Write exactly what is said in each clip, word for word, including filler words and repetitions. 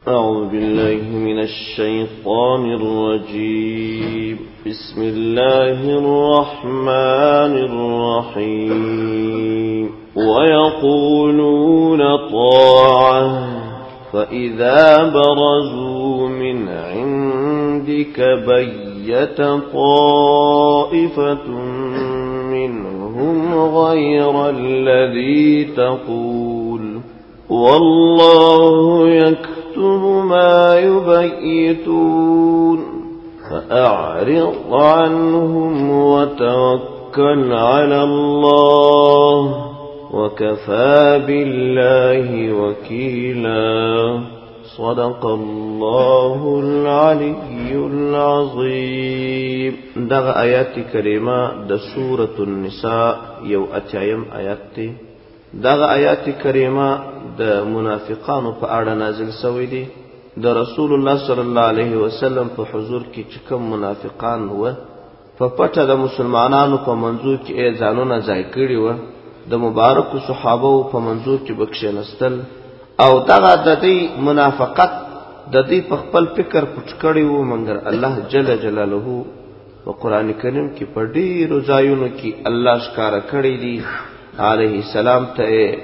أعوذ بالله من الشيطان الرجيم بسم الله الرحمن الرحيم ويقولون طاعة فإذا برزوا من عندك بيت طائفة منهم غير الذي تقول والله يكتب ما يبيتون فأعرض عنهم وتوكل على الله وكفى بالله وكيلا صدق الله العلي العظيم. دغه آیات کریمه د سورة النساء یو اتیم آیات دی. دغه آیات کریمه د منافقانو په اړه نازل شوی دی. د رسول الله صلی الله علیه وسلم په حضور کې چې کوم منافقان و په پټه د مسلمانانو په منځو کې ځانونه ځای کړي و، د مبارک صحابه په منځو کې بکښنستل او دغه د دې منافقت د دې په خپل فکر پټ کړي وو، مګر الله جل جلاله په قران کریم کې په ډیرو ځایونو کې الله ښکارا کړی دی. علیه السلام ته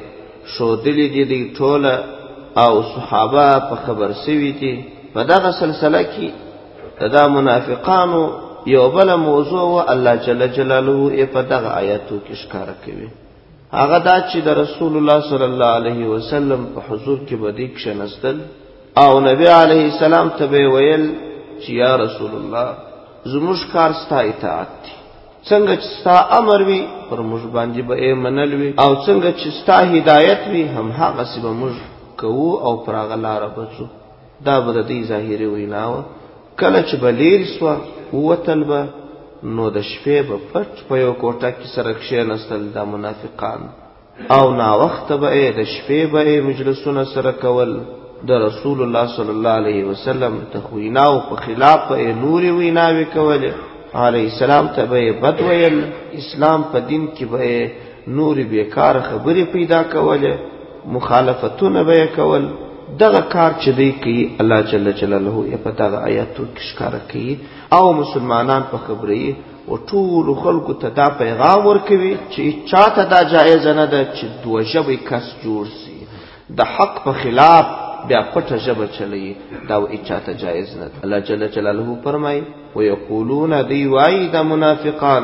شو دلی دی دی ټوله او صحابه په خبر سوي دي. په دغه سلسله کې دا منافقانو یو بل موضوع و الله جل جلاله یې په دغه آیاتو کې ښکارا کوي. هغه دا چې د رسول الله صلی الله علیه وسلم په حضور کې بدی کښنستل او نبی علیه السلام ته ویل چې یا رسول الله زموږ کار ستا اطاعت دی، څنګه چې ستا امر وي پر موږ باندې به منل وي او څنګه چې ستا هدایت وي هم هغه سی به موږ کوو او پر هغه لاره بځو. دا به د دې ظاهري وینا وه. کله چې به لیرې سوه ووتل به نو د شپې به پټ په یو کوټه کې سره کښېنستل دا منافقان او ناوخته به د شپې به مجلسونه سره کول. د رسول الله صلی الله علیه وسلم د ویناو په خلاف به نورې ویناوې کولې. علیه السلام ته به بد ویل، اسلام په دین کې به نورې بیکار خبرې پیدا کولې، مخالفتونه به کول. دغه کار چې دی کوي الله جل جلاله یې په دغه آیاتو کې ښکاره کوي او مسلمانان په خبرې او ټول خلکو ته دا پیغام ورکوي چې چاته دا جایز نه ده چې دوه ژبې کس جوړ سي، د حق په خلاف بیا پټه ژبه چلی، دا و چاته جایز نه ده. الله جل جلاله فرمایي ويقولون دی وای د منافقان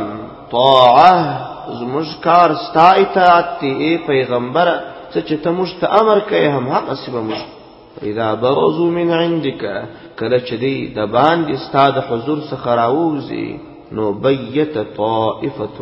طاعه زموږ کار ستا اطاعت دی پیغمبره، څه چې ته موږ ته امر کوي هم هغه سی به موږ. اذا برزوا من عندك کله چې دی د باندې ستا د حضور څخه راووځي نو بیت طائفه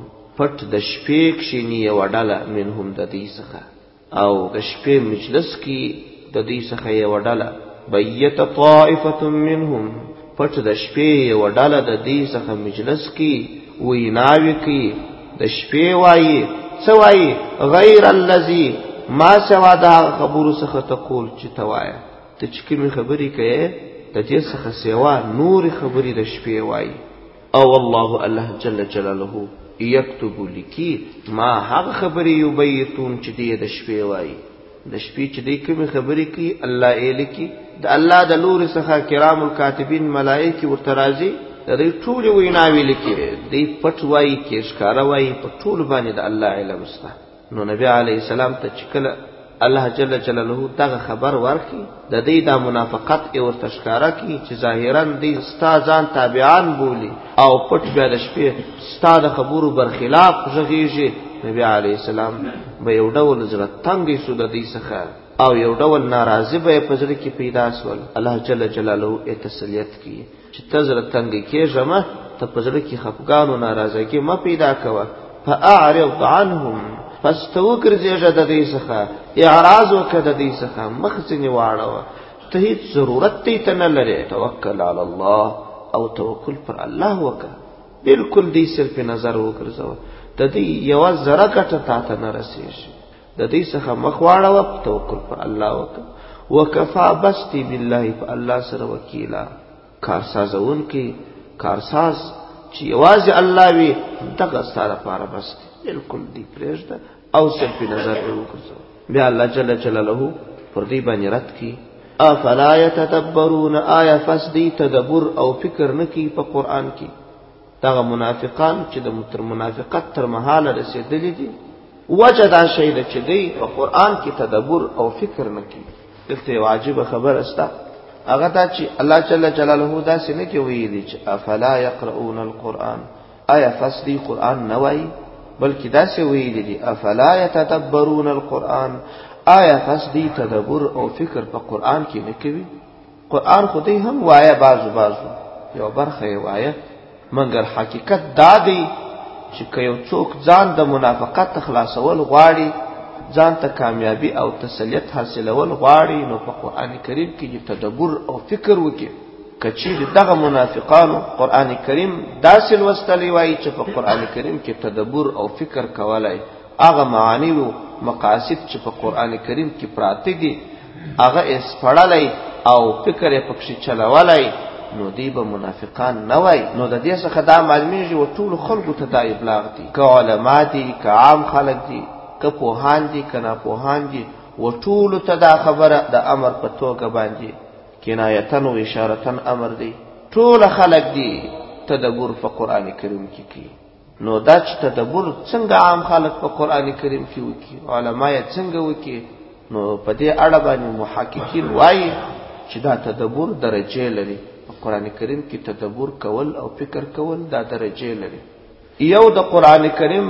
پټ د شپې کښیني یوه ډله منهم د دې څخه او د شپې مجلس کې د دې څخه یوه ډله بیت طائفه منهم پټ د شپې یوه ډله د دې څخه مجلس کې ویناوې کوي. د شپې وایي څه وایي غیر الذي ما سوا دا خبرو څخه تقول چې ته وایه، ته چې کومې خبرې کوې د دې څخه سوا نورې خبرې د شپې وایي. او الله الله جل جلاله یکتب لکی ما هغه خبرې یبیتون چې دې د شپې وایي. د شپې چې دې کومې خبرې کوي الله یې لیکي، د الله د لورې څخه کرام الکاتبین ملائکې ورته راځي د دې ټولې ویناوې لیکي. دې پټ وایي کې ښکاره وایي په ټول باندې د الله علم شته. نو نبی علیه السلام ته چې کله الله جل جلاله دغه خبر ورکړي د دې دا منافقت یې ورته ښکاره کړي چې ظاهرا دې ستا ځان تابعان بولي او پټ بیا د شپې ستا د خبرو برخلاف غږېږي. نبی علیه السلام به یو ډول زړه تنګې شو د دې څخه او یو ډول ناراضي به یې په زړه کې پیدا سول. الله جل جلاله یې تسلیت کړي چې ته زړه تنګې کېږه مه، ته په زړه کې خفګان و ناراضګي مه پیدا کوه. فاعرض عنهم پس ته وګرځېږه د دې څخه، اعراض وکړه د دې څخه، مخ ځینې واړوه، ته هېڅ ضرورت دې ته نه لرې. توکل علی الله او توکل پر الله وکړه، بالکل دې صرف نظر وګرځوه، د دې یوه ذره ګټه تا ته نه رسېږي. د دې څخه مخ واړوه، توکل پر الله وکړه. وکفا بس دی بالله په الله سره وکیلا، کارسازونکي کارساز چې یوازې الله وي دغه ستا لپاره بس دی، بالکل دې پرېږده او صرف نظر به وګرځوه. بیا الله جل جلاله پر دې باندې رد کړي افلا يتدبرون آیا فسدی تدبر او فکر نکی په قرآن کې. دغه منافقان چې د منافقت تر مهاله رسیدلی دي وجه دا شی ده چې دی په قرآن کې تدبر او فکر نکی. دلته واجب خبر استا هغه دا چې الله جل جلاله دا سینه کې ویلي چې افلا يقرؤون القرآن آیا فسدی قرآن نه وایي بلکې دا څه ویلي دي افلا يتدبرون القرآن آیا فسدی تدبر او فکر په قرآن کې نه کوي. قرآن خو دې هم وایي بازو بازو یو برخه یې وایي مګر حقیقت دا دی چې که یو څوک ځان د منافقت خلاصول غواړي ځان ته کامیابی او تسلیت حاصلول غواړي نو په قرآن کریم کې تدبر او فکر وکړي. کچې دغه منافقانو قرآن کریم داسې لوستلی وایي چې په قرآن کریم کې تدبر او فکر کولای هغه معانی او مقاصد چې په قرآن کریم کې پراته دي هغه اسپړلای او فکر یې پکې چلولای نو دی به منافقان نه وای. نو د دې څخه دا معلومیږي و ټول خلکو ته دا ابلاغ دي که علما دي که عام خلک دي که پوهان دي که ناپوهان دي و ټول ته دا خبره د امر په توګه باندې کنایتن و اشارتن امر دی. ټول خلک دي تدبر په قرآن کریم کې کوي. نو دا چې تدبر څنګه عام خلک په قرآن کریم کې وکي علما یې څنګه وکي نو په دې اړه باندې محققین وایي چې دا تدبر درجه لري. قرآن کریم کې تدبر کول او فکر کول دا درجه لري. یو د قرآن کریم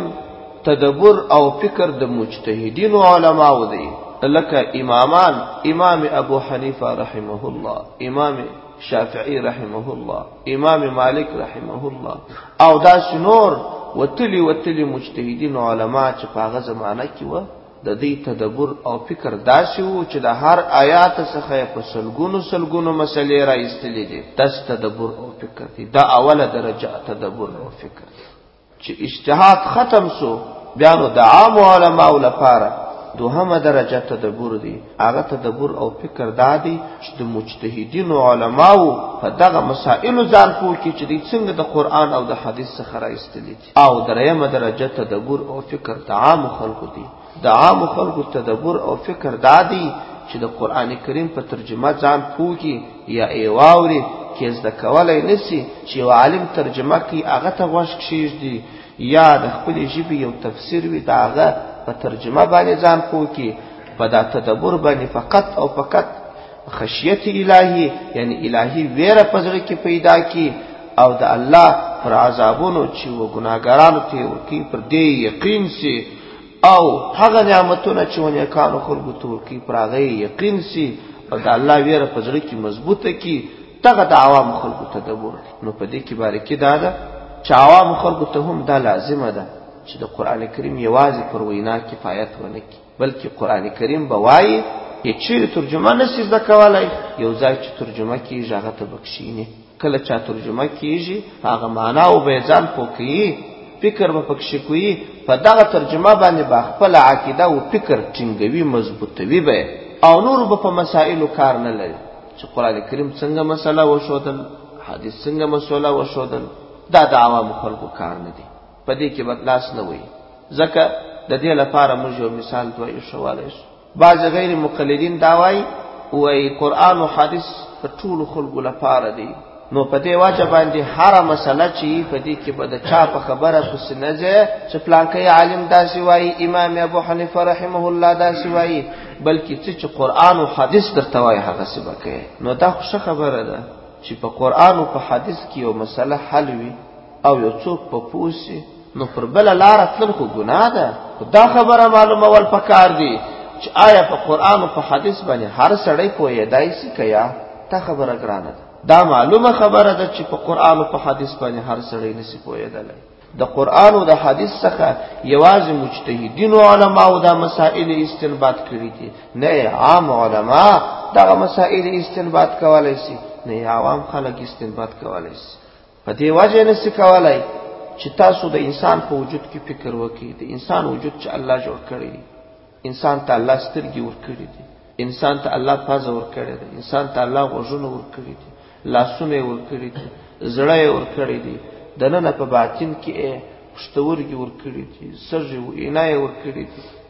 تدبر او فکر د مجتهدین علماء دي لکه امامان امام ابو حنیفه رحمه الله امام شافعی رحمه الله امام مالک رحمه الله او دا شنور وتلی وتلی مجتهدین علماء چې په هغه زمانہ کې و د دې تدبر او فکر داسې وو چې د هر آیات څخه په سلګونو سلګونو مسلې را ایستلې دي. داس تدبر او فکر دي. دا اوله درجه تدبر او فکر چې اجتهاد ختم سو بیا نو د عام علماء لپاره دوهمه درجه تدبر دي. هغه تدبر او فکر دادي چې د مجتهدین علماء په دغه مسائل ځان پوه کی چې د څنګه د قرآن او د حدیث څخه را ایستلې دي. او دریمه درجه تدبر او فکر د عام خلکو دي. د عام خلکو تدبر او فکر دادي چې د قرآن کریم په ترجمه ځان پوهی یا ایواوري کې زده کولای نسی چې یو عالم ترجمه کوي هغه ته غوښ کیږي یا د خپل ژبې یو تفسیر وي دا هغه په ترجمه باندې ځان پوهی په دا تدبر باندې فقط او فقط خشیت الهی یعنی الهی ویره پزړه کې پیدا کی او د الله پر عذابونو چې و ګناګارانو ته ورکی پر دې یقین سي او هغه نعمتونه چې ونه کانو خلقو تورکی پر هغه یقین سي او د الله ویره پزړه کې مضبوطه کی دغه د عوام خلقو تدبر. نو په دې کې باریکی دا ده چې عوام خلقو ته هم دا لازمه ده چې د قرآن کریم یوازې پر وینا کفایت ونه کی بلکې قرآن کریم به وایي چې ترجمه نشي زده کولای یو ځای چې ترجمه کیږي هغه ته بخښینه کله چې ترجمه کیږي هغه معنا او به ځان پوکي فکر به پکښ کوي په دغه ترجمه باندې با خپل عقیده او فکر ټینګوي مضبوطوي به او نور به په مسائلو کار نه لري چې قرآن کریم څنګه مسله وشودل حدیث څنګه مسله وشودل دا د عوام خلکو کار نه دی. په دې کې بدلاس نه وي ځکه د دې لپاره موږ یو مثال دوی شوالای شو. بعض غیر مقلدین دا وایي وایي قرآن او حدیث په ټول خلکو لپاره دی. نو په دې واجب باندې هر مسله چې په دې کې به د چا په خبره پس نه ځي چې پلانکې عالم داسې وایي امام ابو حنیفه رحمه الله داسې وایي بلکې چې قرآن او حدیث درته وایي هغه څه وکړي. نو دا خو خبره ده چې په قرآن او په حدیث کې یو مسله حل وي او یو څوک په پوسی نو پر بل لار تل خو ګناه ده. دا خبره معلومه ول پکار دي چې آیا په قرآن او په حدیث باندې هر سړی پوهیدای شي کیا تا خبره ګرانه ده. دا معلومه خبره ده چې په قرآن او په حدیث باندې هر سړی نشي پوهیدلی. د قرآن او د حدیث څخه یوازې مجتهدین او علما او د مسائل استنباط کړی دي نه عام علما دا مسائل استنباط کولای شي نه عوام خلک استنباط کولای شي. په دې وجه نشي کولای چې تاسو د انسان په وجود کې فکر وکړئ. د انسان وجود چې الله جوړ کړی دی انسان ته الله سترګې ورکړي دي انسان ته الله پزه ورکړي دي انسان ته الله غوږونه ورکړي دي لاسونه ورکړي دي زړه ورکړي دي دنه په باطن کې پښتورګي ورکړي دي سرجه او عینای ورکړي دي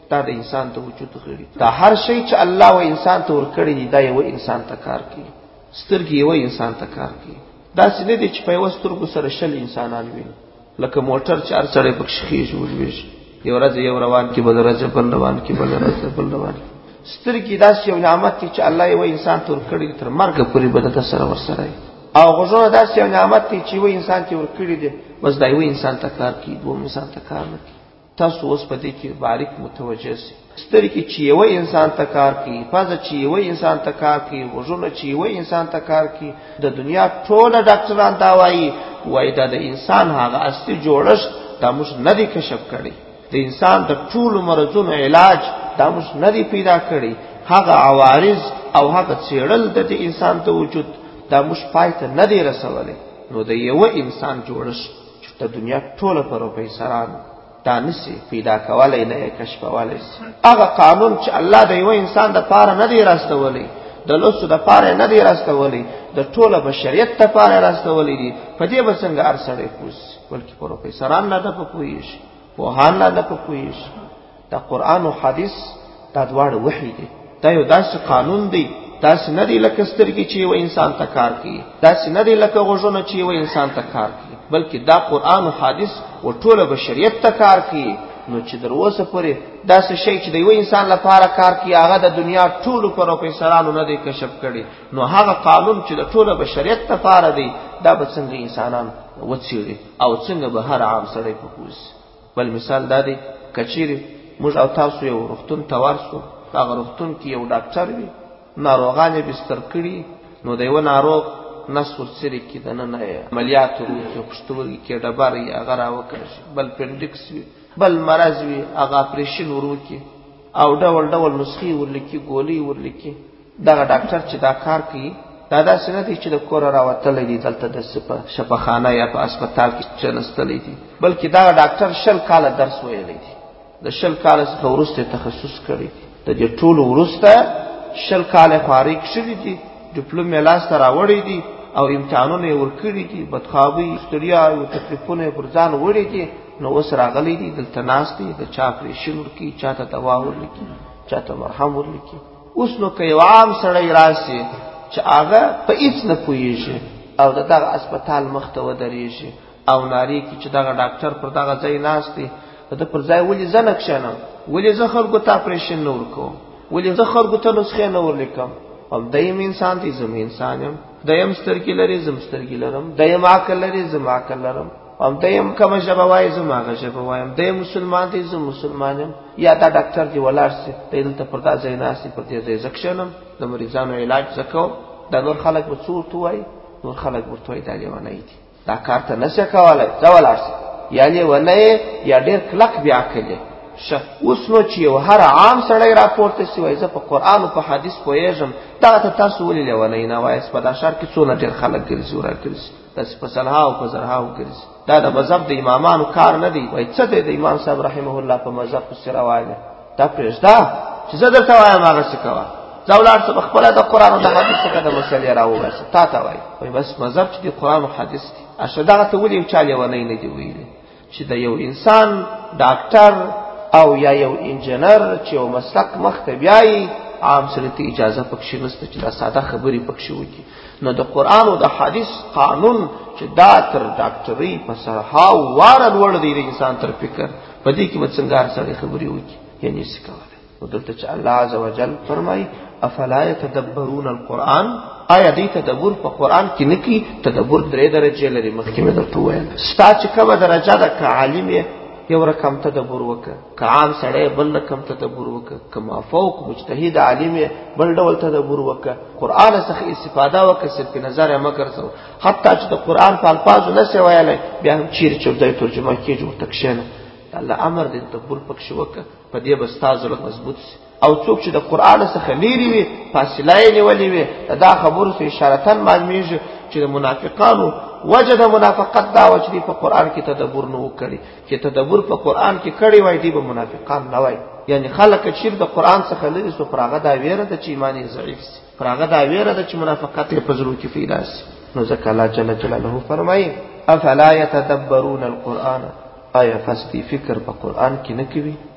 دا د انسان ته وجود غړي. دا هر شی چې الله و انسان ته ورکړي دی دا یو انسان ته کار کوي. سترګې یو انسان ته کار کوي. دا څه نه دي چې په یو سترګو سره شل انسانان وي لکه موټر چې هر سړی پکې خېږي ولويږي یو ورځ یو روان کې بل ورځ بل روان کې بل ورځ بل روان. سترګې داسې یو نعمت دی چې الله یو انسان ته ورکړي تر مرګ پورې به د سره ورسره. او غوږونه داسې یو نعمت دی چې یو انسان ته ورکړي دی بس دا یو انسان ته کار کوي دوه انسان ته کار نه کوي. تاسو اوس په دې کې باریک متوجه سئ. سترګې چې یو انسان ته کار کوي، پزه چې یو انسان ته کار کوي، غوږونه چې یو انسان ته کار کوي. د دنیا ټول ډاکټران دا وایي وایي دا د انسان هغه اصلي جوړښت دا موږ نه دی کشف کړی. د انسان د ټول مرزونو علاج دا موږ نه دی پیدا کړی. هغه عوارض او هغه څېړل د انسان ته وجود دا موږ پای ته نه دی رسولی. نو د یو انسان جوړښت چې د دنیا ټول پروفیسران دا نسی پیدا کولای نه کشفولای شي. هغه قانون چې الله د یو انسان د پاره نه دی راستولی، د لوسو د پاره نه دی راستولی، د ټوله بشریت د پاره راستولی دی. په دې به څنګه هر سړی پوس بلکې پروفیسران نه د پوهیږي، پوهان نه د پوهیږي. دا قرآن او حدیث دا دواړه وحی دي. دا یو داسې قانون دی، داسې نه دی لکه سترګې چې یو انسان ته کار کوي، داسې نه دی لکه غوږونه چې یو انسان ته کار کوي، بلکې دا قرآن او حدیث او ټوله بشریت ته کار کوي. نو چې در اوسه پورې داسې شی چې د یو انسان لپاره کار کوي هغه د دنیا ټولو پروفیسرانو نه دی کشف کړی، نو هغه قانون چې د ټوله بشریت لپاره دی دا به څنګه انسانان وڅېړي او څنګه به هر عام سړی په پوه. بل مثال دا دی کچېرې موږ او تاسو یو روغتون ته ورسو، هغه روغتون کې یو ډاکټر وي، ناروغان یې بستر کړي، نو د یوه ناروغ نس ورسرې کې دننه عملیات وکړي، پښتورګي کې ډبر یې هغه راوکړي، بل پنډکس وي، بل مرض وي هغه اپریشن وکړي او ډول ډول نسخې ورلیکي، ګولۍ ورلیکي. دغه ډاکټر چې دا کار کوي دا داسې نه دی چې د کوره راوتلی دی دلته د شفاخانه یا په هسپتال کې چنستلی دی، بلکې دغه ډاکټر شل کاله درس ویلی دی. د شل کاله څخه وروسته تخصص کړی دی. د دې ټولو وروسته شل کاله فارغ شوي دي، ډیپلوم یې لاسته راوړی دی او امتحانونه یې ورکړي دي، بدخوابۍ ستړیا او تکلیفونه یې پر ځان وړي دي. نو اوس راغلی دی دلته ناست دی، د چا اپریشن ورکوي، چا ته دوا ورلیکي، چا ته مرهم ورلیکي. اوس نو که یو عام سړی راسي چې هغه په هېڅ نه پوهېږي او د دغه هسپتال مخ ته ودرېږي او نارې کړي چې دغه ډاکټر پر دغه ځای ناست دی، د ده پر ځای ولې زه نه کښېنم، ولې زه خلکو ته اپریشن نه ورکوم، ولې زه خلکو ته نسخې نه ورلیکم. هم دیم انسان دی، زم انسان یم، دیم سترګې لري، زم سترګې لرم، دیم عقل لري، زم عقل لرم، هم دیم کومه ژبه وایي، زم هغه ژبه وایم، دیم مسلمان دی، زم مسلمان یم. یا دا ډاکټر دی ولاړ سي دی دلته پر دا ځای ناست دی، پر دې ځای زه کښېنم، د مریضانو علاج زه کوم. دا نور خلک به څه ورته وایي؟ نور خلک ورته وایي دا لیونی دی، دا کار ته نه شي کولی، ځه ولاړ سه. یا لیونی یا ډېر کلک بې عقل شه. اوس نو چې یو هر عام سړی راپورته سي وایي زه په قرآن او په حدیث پوهېږم، دغه ته تاسو ولې لیونی نه وایاست؟ په دا ښار کې څونه ډېر خلک ګرځي او راګرځي، داسې په سلهاو په زرهاو ګرځي. دا د مذهب د امامانو کار نه دی. وایي څه دی د امام صاحب رحمه الله په مذهب پسې روان دی؟ دا پرېږده چې زه درته وایم هغسې کوه، ځه ولاړ شه پخپله د قرآن او د حدیث څخه د مسلې راوباسه. تا ته وایي وایي بس مذهب چې دی قرآن او حدیث دی. اشه دغه ته ولې یو چا لیونی نه دی ویلی چې د یو انسان ډاکټر او یا یو انجینر چې یو مسلک مخ ته بیایي عام سړي ته اجازه پکښې نشته چې دا ساده خبرې پکښې وکړي. نو د قرآن او د حدیث قانون چې دا تر ډاکټرۍ په سرهاو واره لوړ دی د انسان تر فکر، په دې کې به څنګه هر سړی خبرې وکړي؟ یعنې نشي کولی. نو دلته چې الله عز وجل فرمایي افلا یتدبرون القرآن، آیا دې تدبر په قرآن کې نه کوي؟ تدبر درې درجې لري، مخکې مې درته وویل. ستا چې کومه درجه ده، که عالم یې یو رقم تدبر وکړه، که عام سړی بل رقم تدبر وکړه، که مافوق مجتهد عالم یې بل ډول تدبر وکړه، قرآن څخه استفاده وکړه، صرف نظر یې مه ګرځوه. حتی چې د قرآن په الفاظو نه شي ویلی بیا هم چیرې چې ورته ترجمه کېږي ورته کښېنه. الله امر دی تدبر پکښې وکړه، په دې به ستا زړه مضبوط شي. او څوک چې د قرآن څخه لیرې وي، فاصله یې نیولې وي، دا خبرو څه اشارتن معلومېږي چې د منافقانو وجه د منافقت دا وه چې دوی په قرآن کې تدبر نه و کړی. چې تدبر په قرآن کې کړی وای دوی به منافقان نه وای. یعنې خلک چې د قرآن څخه لرې سو، پر هغه دا ویره ده چې ایمان یې ضعیف سي، پر هغه دا ویره ده چې منافقت یې په زړو کې پیدا سي. نو ځکه الله جل جلاله فرمایي افلا یتدبرون القرآن، آیا فستی فکر په قرآن کې نه کوي؟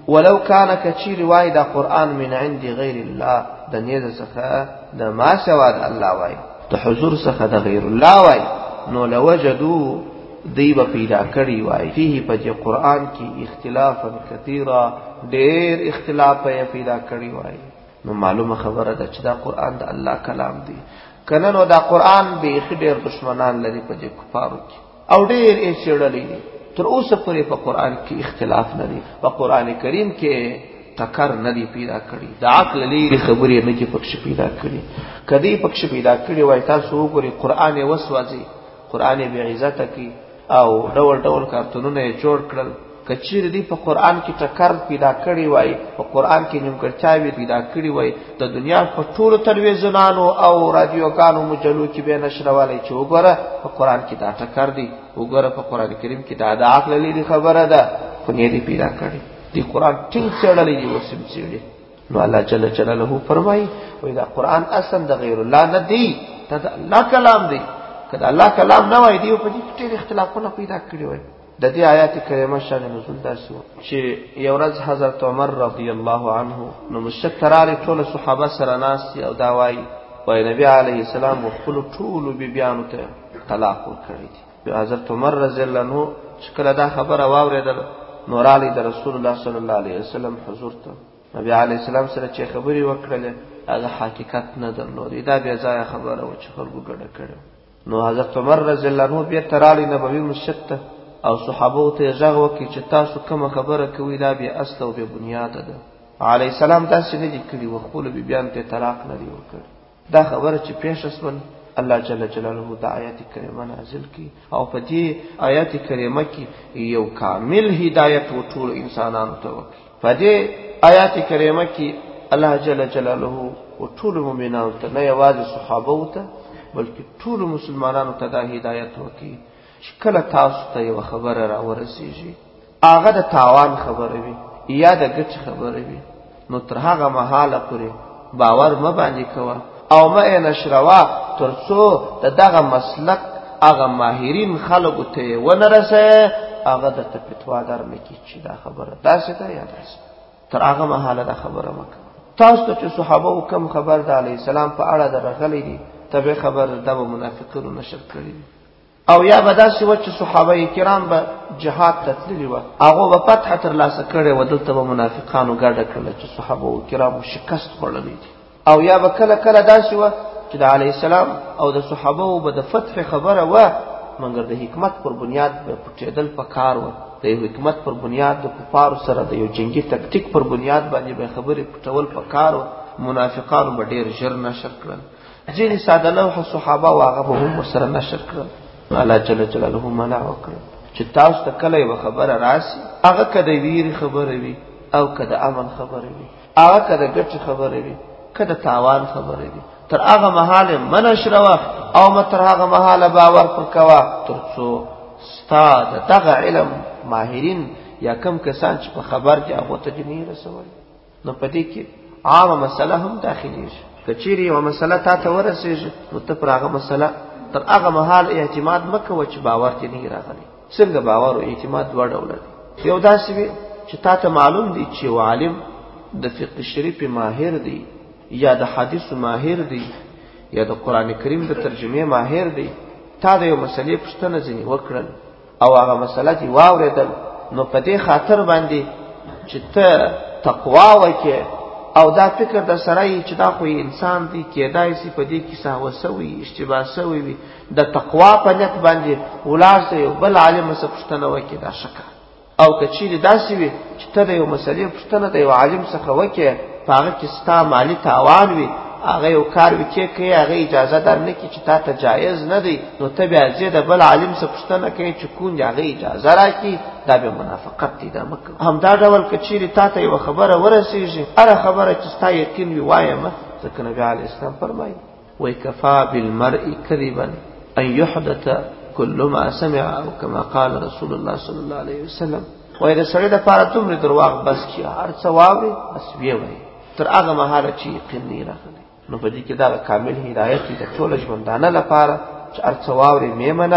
ولو كان كثير وای دا قران من عند غیر الله د نیز څخه د ما سوا د الله وای د حضور څخه د غیر الله وای نو لوجدو دی به پیدا کړی وای فيه په قرآن کې اختلافا کثیرا ډېر اختلاف یې پیدا کړی وای نو معلومه خبره ده چې دا قرآن د الله کلام دی کنه نو دا قرآن به ډېر دشمنان لري په کفارو کې او ډېر یې چړلې دي تر اوسه پورې په قرآن کې اختلاف نه دی په قرآن کریم کې ټکر نه دی پیدا کړی د عقل لري خبرې نه کې پکښ پیدا کړی کدی پکښ پیدا کړی وای تاسو وګورئ قرآن وسوځي قرآن به عزت کی او ډول ډول کارتونونه جوړ کړل کچیر دی په قرآن کې ټکر پیدا کړی وای په قرآن کې نیمګړتیاوې پیدا کړی وای د دنیا په ټولو تلویزیونانو او رادیوګانو مجلو کې به نشروالی چې وګوره په قرآن کې دا ټکر دی وګوره په قرآن کریم کې دا د عقل لري خبره ده خو نه دی پیدا کړی دی قرآن ټینګ څړلې دی وسم څړلې نو الله جل جلاله فرمایي وای دا قرآن اصلا د غیر الله نه دی دا د الله کلام دی کله الله کلام نه وای دی په دې کې ډېر اختلافونه پیدا کړی وای د دې آیات کریمه شان نزول داسې چې یو ورځ حضرت عمر رضی الله عنه نو مشکراله ټول صحابه سره ناس او دا وای وای نبی علیه السلام خپل ټول بیبیانو ته طلاق ورکړی دی حضرت عمر رضی الله عنه چې کله دا خبره واورېدل نور علی د رسول الله صلی الله علیه وسلم حضور ته نبی علیه السلام سره چې خبري وکړله هغه حقیقت نه درلود دا بیا ځای خبره و چې خلکو ګډه کړو نو حضرت عمر رضی الله عنه بیا ترالی نبوي مسجد او صحابه ته ځغ وکي چې تاسو کوم خبره کوي دا بیا اصل او بیا بنیاد ده علی السلام تاسو نه دي کړی وخپل بی بیان ته طلاق نه دی وکړ دا خبره چې پیښ اسمن الله جل جلاله د آیات کریمه نازل کی او په دې آیات کریمه کې یو کامل هدایت و ټول انسانانو ته وکړي په دې آیات کریمه کې الله جل جلاله و ټول مؤمنانو ته نه یوازې صحابه ته بلکې ټول مسلمانانو ته دا هدایت وکړي چې کله تاسو ته یو خبره را ورسیږي هغه د تاوان خبره وي یا د ګټ خبره وي نو تر هغه مهاله پورې باور م باندې کوه او مې نشروا ترڅو د دغه مسلک هغه ماهرین خلکو ته ونرسه هغه د فتوا در مکی چې دا خبره تاسو ته یاد راسي تر هغه مهاله دا خبره مکه تاسو ته چې صحابه کوم خبر د علی السلام په اړه درغلي دي تبه خبر د منافقینو نشر کړی او یا بداسي و چې صحابه کرام به جهاد تتللی و هغه په فتح تر لاسه کړي و دلته به منافقانو ګډه کړل چې صحابه کرام شکست خورلې دي او یا به کله کله داسي و چې د علی السلام او د صحابه به د فتح خبره و مګر د حکمت پر بنیاد به پټېدل پکار و د حکمت پر بنیاد د کفار سره د یو جنگي تکتیک پر بنیاد باندې به خبره پټول پکار و منافقانو به ډیر ژر نشر کړل ځینې ساده لوح صحابه واغه به هم سره نشر کړل الله جل جلاله منع وکړ چې تاسو ته کله یو خبره راشي هغه کده ویری خبره وي او کده امن خبره وي هغه کده ګټ خبره وي کده تاوان خبره وي تر هغه مهاله منشروا او متر هغه مهاله باور پکوا ترڅو استاد دغه علم ماهرین یا کم کسان چې په خبر کې هغه ته جنې رسول نو پدې کې عامه مسله هم داخلي شي کچيري یو مسله تا ته ورسېږي نو ته پر هغه مسله تر هغه محال اعتماد مکه چې باور ته نه راغلی څنګه باور او اعتماد دوه ډول دي یو داسې وي چې تاسو معلوم دي چې عالم د فقه شریف ماهر دی یا د حدیث ماهر دی یا د قران کریم د ترجمه ماهر دی تا د یو مسلې پوښتنه ځنی وکړل او هغه مسله دی واوریدل نو په دې خاطر باندې چې ته تقوا وکې او دا فکر د سړی چې دا خو انسان دی کېدای شي په دې کې ساو سوي اشتباه سوي وي د تقوا په نیت باندې ولاسه یو بل عالم څخه پوښتنه وکړي دا شکه او کچې داسې وي چې ته د یو مسلې پوښتنه د یو عالم څخه وکړي هغه کې ستا مالی تاوان وي هغه یو کار وکړي کوي هغه اجازه در نه کی چې تا ته جایز نه دی نو ته بیا زیاده بل عالم څخه پوښتنه کوي چې کون هغه اجازه راکړي دا به منافقت دی دا مکه هم دا ډول کچې تا ته یو خبره ورسیږي هر خبره چې ستا یقین وي وایم ځکه نبی علی اسلام فرمایي وای کفا بالمرء کذبا ان يحدث كل ما سمع او كما قال رسول الله صلى الله عليه وسلم وای د سړي د پاره دومره درواغ بس کی هر څه واوري بس وی وای تر هغه مهاله چې یقین نه راغلی نو په دې کې دا کامل هدایت دی ټول ژوندانه لپاره چې هر څه واوري میمنه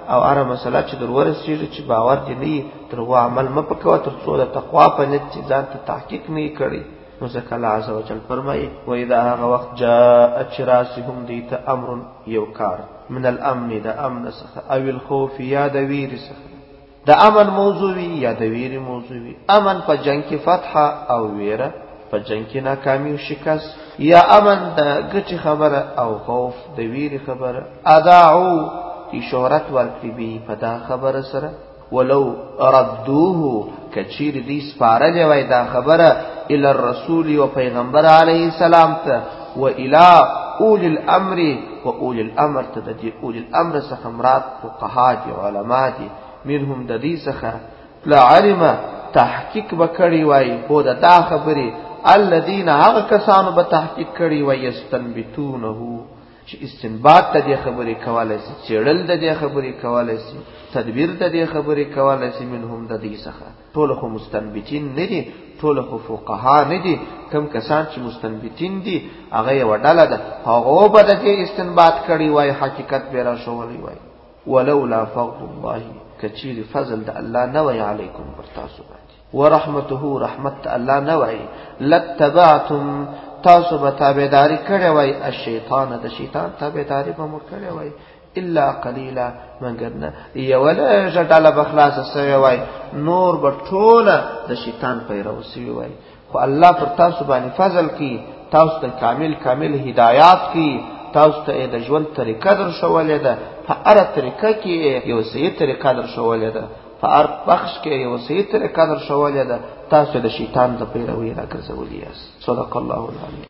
او اره مسله چې در ورسېږي چې باور دې نه تر و عمل م پکوه تر څو د تقوا په نیت چې ځان ته تحقیق نه کړي. نو ځکه الله عز وجل فرمایي و اذا هغه وخت جاء چراسهم دیت امر یو کار من الامن د امن څخه او الخوف یا د ویر څخه. د امن موضوعي یا د ویر موضوعي. امن په جنگ کې فتح او ویره په جنگ کې ناکامي او شکست، یا امن د ګټي خبره او خوف د ویر خبره. اذاعو کی شهرت ورکړي به په دا خبره سره، ولو ردوه کچیر دې سپارلې وای دا خبره الى الرسول و پیغمبر علیه السلام ته، و الى اول الامر و اول الامر ته د دې اول الامر څخه مراد فقها دي علما دي منهم د دې څخه لعلم تحقیق وکړي وای په دا خبره الذين هغه کسانو به تحقیق کړي وای یستنبتونه چې استنباط ته دې خبرې کولای شي، چېړل د دې خبرې کولای شي، تدبیر د دې خبرې کولای شي منهم د دې څخه. ټول خو مستنبتین نه دي، ټول خو فقها نه دي. کم کسان چې مستنبتین دي هغه یو ډله ده، هغه به د دې استنباط کړي وای حقیقت به را شوړي وای. ولولا فضل الله کچیر فضل د الله نه وای علیکم پر تاسو باندې، ورحمته رحمت الله نه وای، لتبعتم تاسو به تابعداري کړی وای الشیطان د شیطان تابعداري به مو کړی وای الا قلیلا مگر نه یو له ډله بخلاص سوی وای، نور به ټوله د شیطان پیرو سوی وای. خو الله پر تاسو باندې فضل کی، تاسو ته کامل کامل هدایات کی، تاسو ته د ژوند طریقه در شولې ده، په هر طریقه کې یو صحیح طریقه در شولې ده، په هر بخش کې یو صحیح طریقه در شولې ده. تاسو د شیطان د پیروي راګرځولې یاست. صدق الله العظیم.